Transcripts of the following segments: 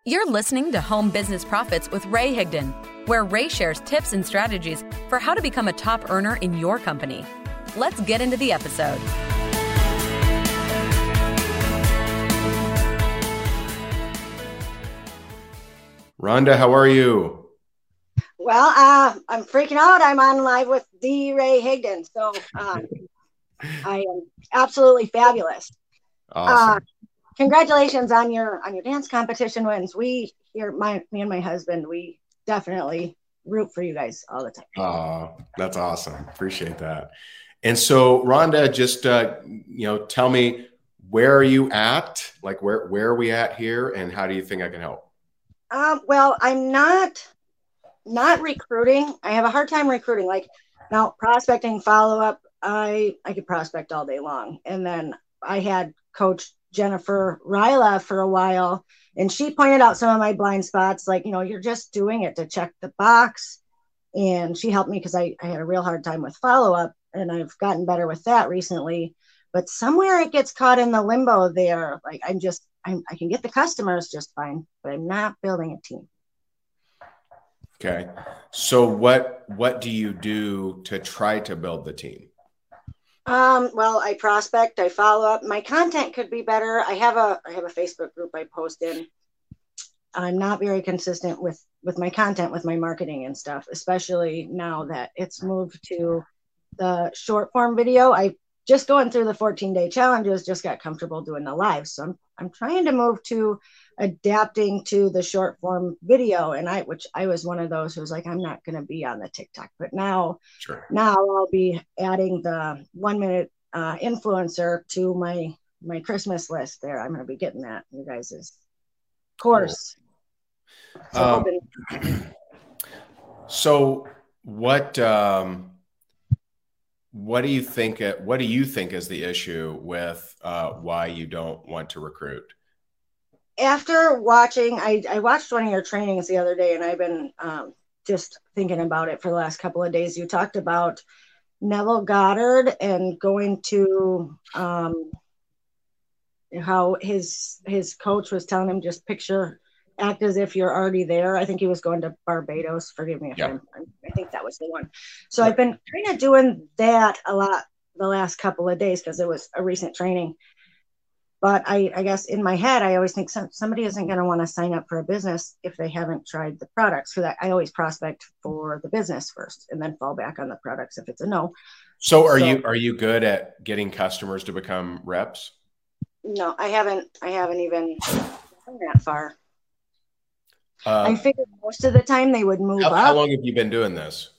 You're listening to Home Business Profits with Ray Higdon, where Ray shares tips and strategies for how to become a top earner in your company. Let's get into the episode. Rhonda, how are you? Well, I'm freaking out. I'm on live with the Ray Higdon. So I am absolutely fabulous. Awesome. Congratulations on your dance competition wins. We here, me and my husband, we definitely root for you guys all the time. Oh, that's awesome. Appreciate that. And so, Rhonda, just tell me, where are you at? Like, where are we at here, and how do you think I can help? Well, I'm not recruiting. I have a hard time recruiting. Like now, prospecting, follow up. I could prospect all day long, and then I had Coach Jennifer Ryla for a while, and she pointed out some of my blind spots. Like, you're just doing it to check the box. And she helped me because I had a real hard time with follow up, and I've gotten better with that recently. But somewhere it gets caught in the limbo there. Like I can get the customers just fine, but I'm not building a team. Okay. So what do you do to try to build the team? Well, I prospect, I follow up. My content could be better. I have a Facebook group I post in. I'm not very consistent with my content, with my marketing and stuff, especially now that it's moved to the short form video. I just going through the 14-day challenges, just got comfortable doing the live. So I'm trying to move to adapting to the short form video. And which I was one of those who was like, I'm not going to be on the TikTok, but now I'll be adding the 1 minute influencer to my Christmas list there. I'm going to be getting that, you guys' course. Cool. So what do you think is the issue with why you don't want to recruit? After watching, I watched one of your trainings the other day, and I've been just thinking about it for the last couple of days. You talked about Neville Goddard and going to how his coach was telling him just act as if you're already there. I think he was going to Barbados. Forgive me if I think that was the one. So I've been kind of doing that a lot the last couple of days because it was a recent training. But I guess in my head, I always think somebody isn't going to want to sign up for a business if they haven't tried the products. For that, I always prospect for the business first and then fall back on the products if it's a no. So are you good at getting customers to become reps? No, I haven't even gone that far. I figured most of the time they would move up. How long have you been doing this?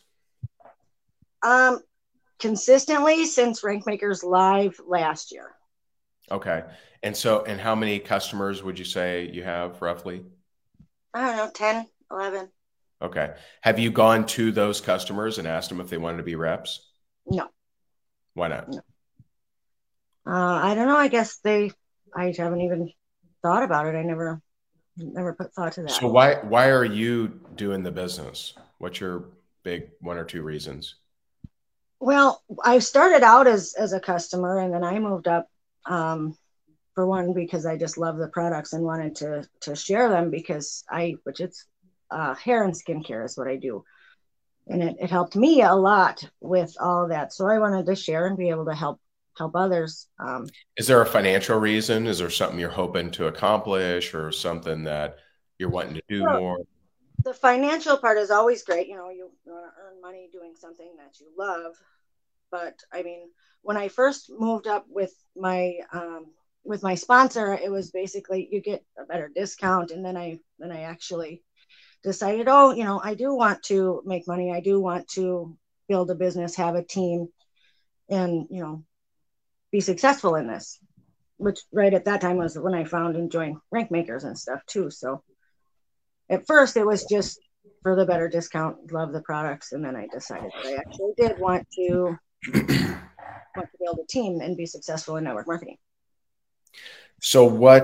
Consistently since Rankmakers Live last year. Okay. And how many customers would you say you have roughly? I don't know, 10, 11. Okay. Have you gone to those customers and asked them if they wanted to be reps? No. Why not? No. I don't know. I guess I haven't even thought about it. I never put thought to that. So why are you doing the business? What's your big one or two reasons? Well, I started out as a customer, and then I moved up for one because I just love the products and wanted to share them because it's hair and skincare is what I do. And it helped me a lot with all of that. So I wanted to share and be able to help others. Is there a financial reason? Is there something you're hoping to accomplish or something that you're wanting to do more? The financial part is always great. You want to earn money doing something that you love. But I mean, when I first moved up with my sponsor, it was basically you get a better discount. And then I actually decided, I do want to make money. I do want to build a business, have a team, and, be successful in this, which right at that time was when I found and joined Rankmakers and stuff too. So at first it was just for the better discount, love the products. And then I decided that I actually did want to build a team and be successful in network marketing. So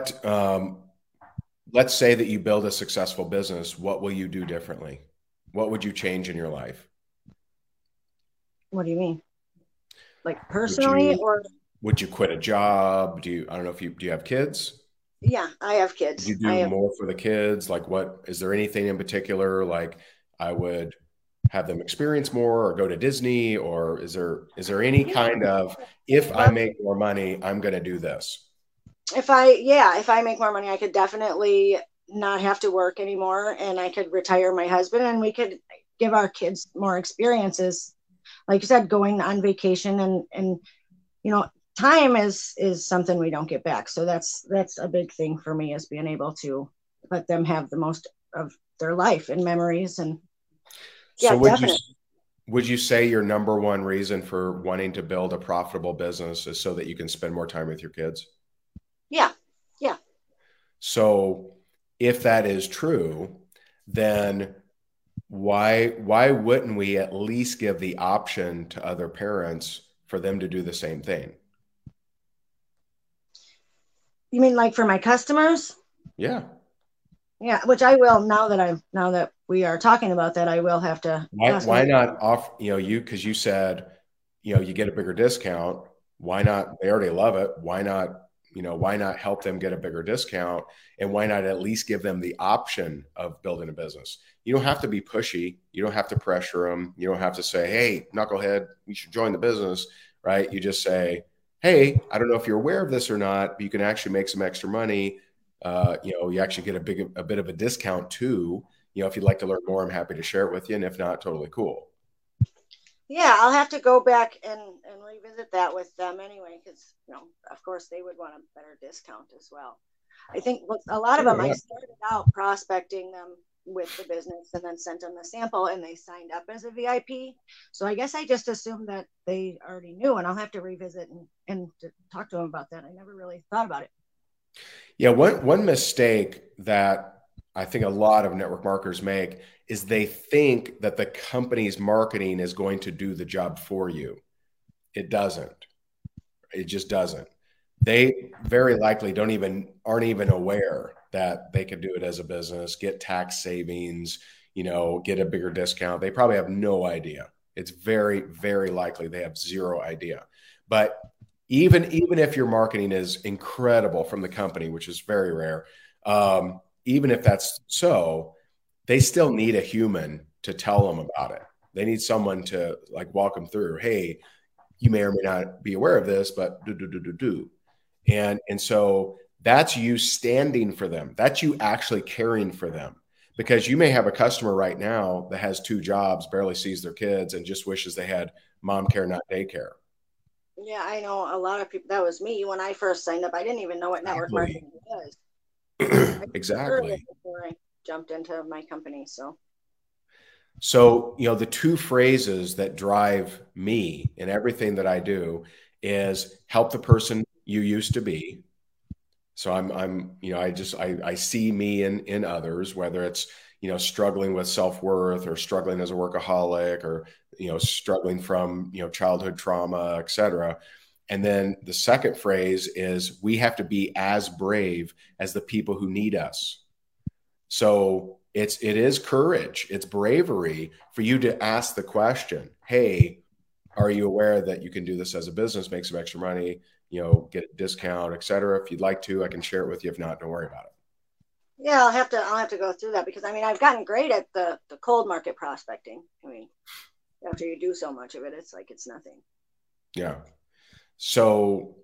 let's say that you build a successful business. What will you do differently? What would you change in your life? What do you mean? Like personally, would you quit a job? Do you have kids? Yeah, I have Did kids. you do more for the kids? Like, what is there anything in particular? Like, I would have them experience more or go to Disney, or is there any kind of, if I Well, make more money, I'm going to do this? if I make more money, I could definitely not have to work anymore, and I could retire my husband, and we could give our kids more experiences. Like you said, going on vacation, and you know, time is something we don't get back. So that's a big thing for me, is being able to let them have the most of their life and memories. And So yeah, definitely. would you say your number one reason for wanting to build a profitable business is so that you can spend more time with your kids? Yeah, yeah. So if that is true, then why wouldn't we at least give the option to other parents for them to do the same thing? You mean like for my customers? Yeah. Yeah, which I will, now that we are talking about that, I will have to ask Why them. not off, because you said, you get a bigger discount. Why not? They already love it. Why not help them get a bigger discount? And why not at least give them the option of building a business? You don't have to be pushy. You don't have to pressure them. You don't have to say, hey, knucklehead, you should join the business, right? You just say, hey, I don't know if you're aware of this or not, but you can actually make some extra money. You actually get a bit of a discount too. If you'd like to learn more, I'm happy to share it with you. And if not, totally cool. Yeah, I'll have to go back and revisit that with them anyway, because of course, they would want a better discount as well. I think with a lot of Sure, them, I yeah. started out prospecting them with the business and then sent them the sample, and they signed up as a VIP. So I guess I just assumed that they already knew, and I'll have to revisit and to talk to them about that. I never really thought about it. Yeah, one mistake that I think a lot of network marketers make is they think that the company's marketing is going to do the job for you. It doesn't. It just doesn't. They very likely aren't even aware that they could do it as a business, get tax savings, get a bigger discount. They probably have no idea. It's very, very likely they have zero idea. But even if your marketing is incredible from the company, which is very rare, even if that's so, they still need a human to tell them about it. They need someone to like walk them through. Hey, you may or may not be aware of this, but do. And so that's you standing for them. That's you actually caring for them. Because you may have a customer right now that has two jobs, barely sees their kids, and just wishes they had mom care, not daycare. Yeah, I know a lot of people. That was me when I first signed up. I didn't even know what network Exactly. marketing was. I heard of it Exactly. before I jumped into my company. So So, the two phrases that drive me in everything that I do is help the person you used to be. So I see me in others, whether it's, struggling with self-worth or struggling as a workaholic or, struggling from, childhood trauma, et cetera. And then the second phrase is we have to be as brave as the people who need us. So it is courage, it's bravery for you to ask the question, hey, are you aware that you can do this as a business, make some extra money, get a discount, et cetera? If you'd like to, I can share it with you. If not, don't worry about it. yeah, I'll have to go through that, because I mean I've gotten great at the cold market prospecting. I mean, after you do so much of it, it's like it's nothing. Yeah. So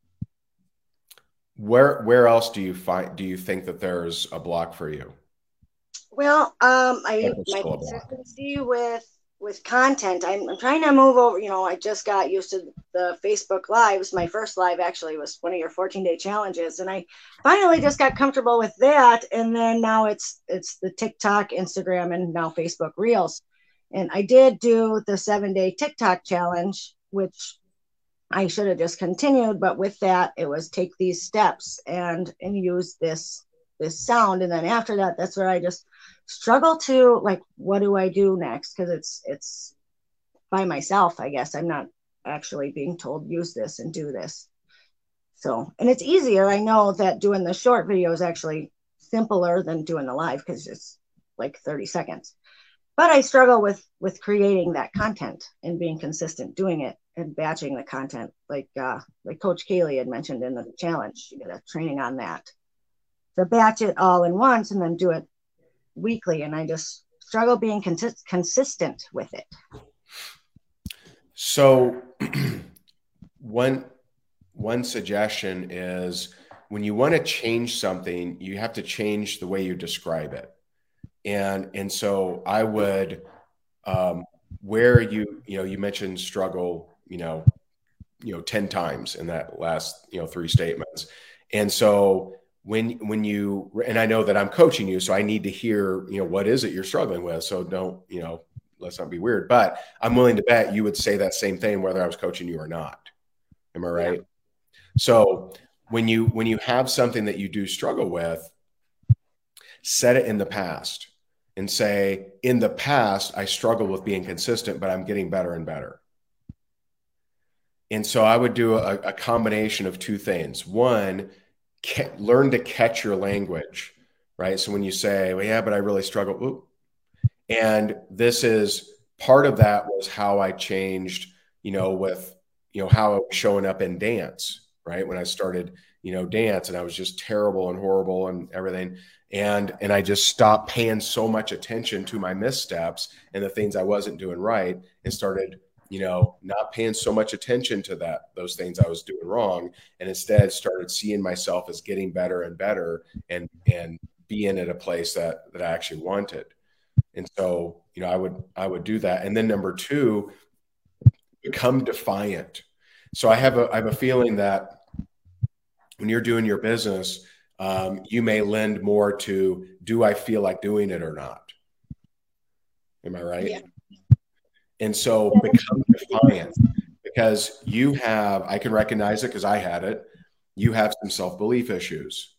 where else do you think that there's a block for you? Well, I Technical my skill block. consistency with content. I'm trying to move over. I just got used to the Facebook Lives. My first live actually was one of your 14-day challenges, and I finally just got comfortable with that. And then now it's the TikTok, Instagram, and now Facebook Reels. And I did do the 7-day TikTok challenge, which I should have just continued, but with that, it was take these steps and use this sound. And then after that, that's where I just struggle to, like, what do I do next? Because it's by myself, I guess. I'm not actually being told use this and do this. So, and it's easier. I know that doing the short video is actually simpler than doing the live, because it's like 30 seconds. But I struggle with creating that content and being consistent doing it and batching the content, like Coach Kaylee had mentioned in the challenge. She did a training on that. to batch it all in once and then do it weekly. And I just struggle being consistent with it. So one suggestion is, when you want to change something, you have to change the way you describe it. And so I would, where you mentioned struggle, 10 times in that last, 3 statements. And so when you, and I know that I'm coaching you, so I need to hear, what is it you're struggling with? So don't, let's not be weird, but I'm willing to bet you would say that same thing, whether I was coaching you or not. Am I right? Yeah. So when you have something that you do struggle with, set it in the past and say, in the past, I struggled with being consistent, but I'm getting better and better. And so I would do a combination of 2 things. One, learn to catch your language, right? So when you say, well, yeah, but I really struggle. Ooh. And this is part of that was how I changed, with, how I was showing up in dance, right? When I started, dance, and I was just terrible and horrible and everything. And I just stopped paying so much attention to my missteps and the things I wasn't doing right, and started, not paying so much attention to those things I was doing wrong. And instead started seeing myself as getting better and better and being at a place that I actually wanted. And so, I would do that. And then number 2, become defiant. So I have a feeling that when you're doing your business, you may lend more to, do I feel like doing it or not? Am I right? Yeah. And so become defiant, because I can recognize it because I had it. You have some self-belief issues.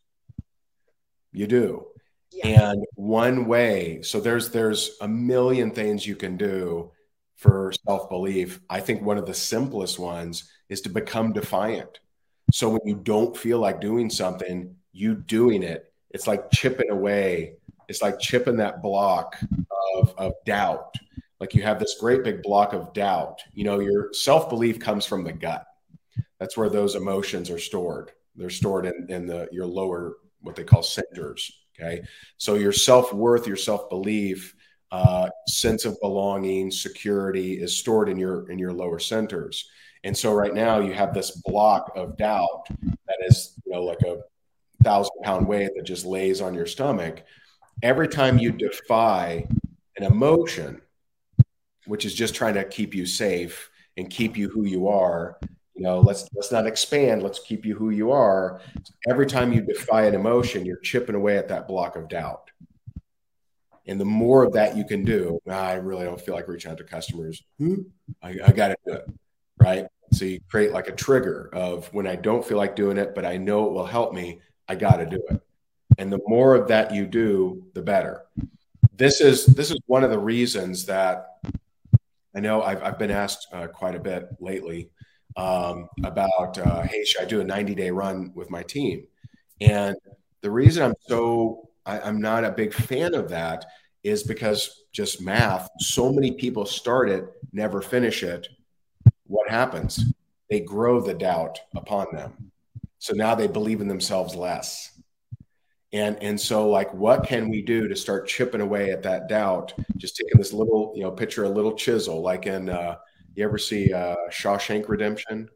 You do. Yeah. And one way, so there's a million things you can do for self-belief. I think one of the simplest ones is to become defiant. So when you don't feel like doing something, you doing it, it's like chipping away. It's like chipping that block of doubt. Like you have this great big block of doubt. Your self-belief comes from the gut. That's where those emotions are stored. They're stored in your lower, what they call centers. Okay. So your self-worth, your self-belief, sense of belonging, security is stored in your lower centers. And so right now you have this block of doubt that is, like a 1,000-pound weight that just lays on your stomach. Every time you defy an emotion, which is just trying to keep you safe and keep you who you are, let's not expand. Let's keep you who you are. Every time you defy an emotion, you're chipping away at that block of doubt. And the more of that you can do, I really don't feel like reaching out to customers. I got to do it, right? So you create like a trigger of, when I don't feel like doing it, but I know it will help me, I got to do it. And the more of that you do, the better. This is one of the reasons that I know I've been asked quite a bit lately about, hey, should I do a 90-day run with my team? And the reason I'm not a big fan of that is because just math. So many people start it, never finish it. What happens? They grow the doubt upon them. So now they believe in themselves less. And so, like, what can we do to start chipping away at that doubt? Just taking this little, picture a little chisel, like in, you ever see Shawshank Redemption?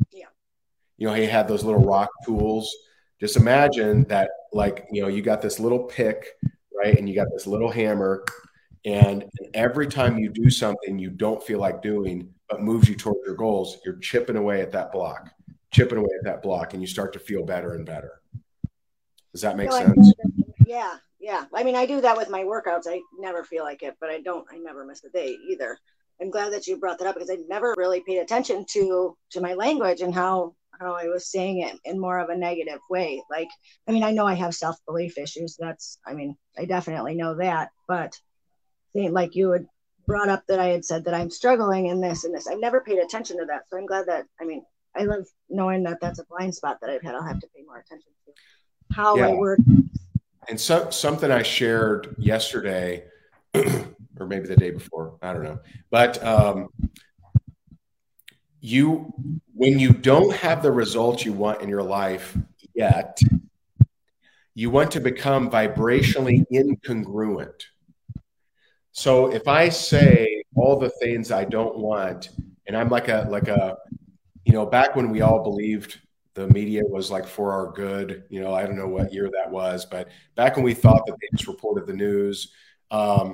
Yeah. He had those little rock tools. Just imagine that, like, you got this little pick, right? And you got this little hammer. And every time you do something you don't feel like doing, but moves you toward your goals, you're chipping away at that block, and you start to feel better and better. Does that make sense? Yeah. I mean, I do that with my workouts. I never feel like it, but I never miss a day either. I'm glad that you brought that up, because I never really paid attention to my language and how I was saying it in more of a negative way. Like, I mean, I know I have self-belief issues. I definitely know that, but like you had brought up that I had said that I'm struggling in this and this. I've never paid attention to that. So I'm glad that, I love knowing that that's a blind spot that I'll have to pay more attention to. How I work. And something I shared yesterday, or maybe the day before, I don't know. But when you don't have the results you want in your life yet, You want to become vibrationally incongruent. So if I say all the things I don't want, and I'm like a, back when we all believed the media was like for our good, I don't know what year that was, but back when we thought that they just reported the news, a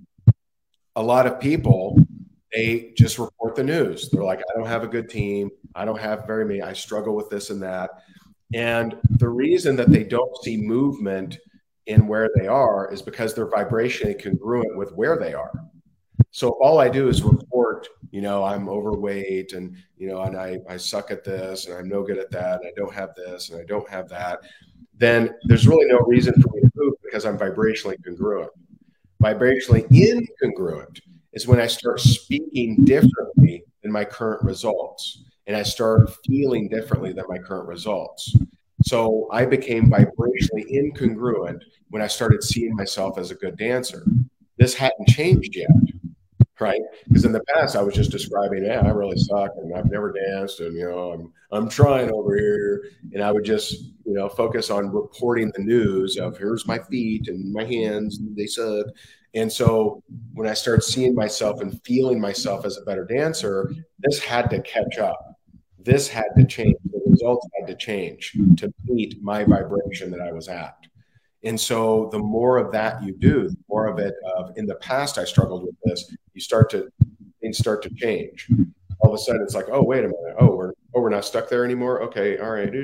lot of people, they just report the news. They're like, I don't have a good team. I don't have very many. I struggle with this and that. And the reason that they don't see movement in where they are is because they're vibrationally congruent with where they are. So all I do is report, I'm overweight and, and I suck at this and I'm no good at that. And I don't have this and I don't have that. Then there's really no reason for me to move because I'm vibrationally congruent. Vibrationally incongruent is when I start speaking differently than my current results. And I start feeling differently than my current results. So I became vibrationally incongruent when I started seeing myself as a good dancer. This hadn't changed yet, right? Because in the past I was just describing, I really suck and I've never danced and, I'm trying over here. And I would just, focus on reporting the news of here's my feet and my hands, and they suck. And so when I started seeing myself and feeling myself as a better dancer, this had to catch up. This had to change. The results had to change to meet my vibration that I was at. And so the more of that you do, the more of it in the past, I struggled with this, things start to change. All of a sudden it's like, oh, wait a minute. We're not stuck there anymore. Okay. All right.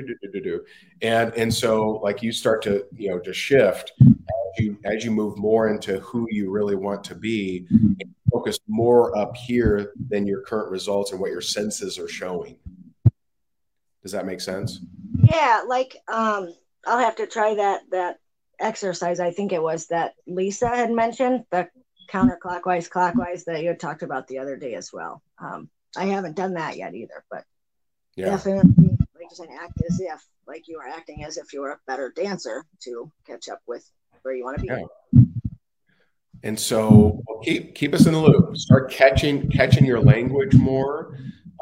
And so like you start to, to shift as you move more into who you really want to be, and focus more up here than your current results and what your senses are showing. Does that make sense? Yeah. Like, I'll have to try that exercise. I think it was that Lisa had mentioned, the counterclockwise, clockwise that you had talked about the other day as well. I haven't done that yet either, but definitely like just act as if like you are acting as if you were a better dancer to catch up with where you want to be. Yeah. And so keep us in the loop. Start catching your language more,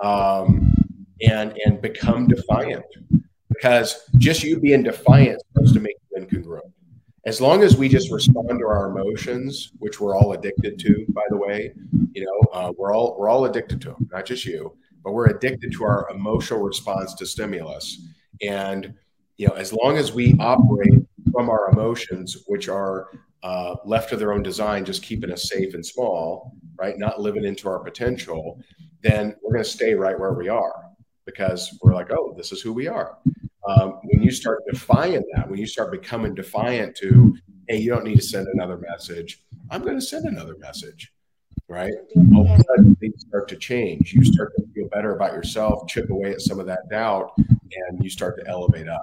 and become defiant. Because just you being defiant is supposed to make you incongruent. As long as we just respond to our emotions, which we're all addicted to, by the way, we're all addicted to them, not just you, but we're addicted to our emotional response to stimulus. And, as long as we operate from our emotions, which are left to their own design, just keeping us safe and small, right? Not living into our potential, then we're going to stay right where we are because we're like, oh, this is who we are. When you start defying that, when you start becoming defiant to, hey, you don't need to send another message, I'm going to send another message, right? All of a sudden, things start to change. You start to feel better about yourself, chip away at some of that doubt, and you start to elevate up.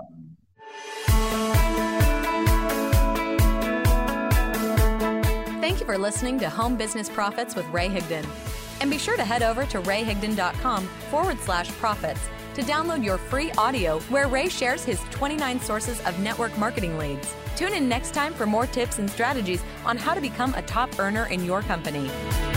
Thank you for listening to Home Business Profits with Ray Higdon. And be sure to head over to rayhigdon.com/profits to download your free audio where Ray shares his 29 sources of network marketing leads. Tune in next time for more tips and strategies on how to become a top earner in your company.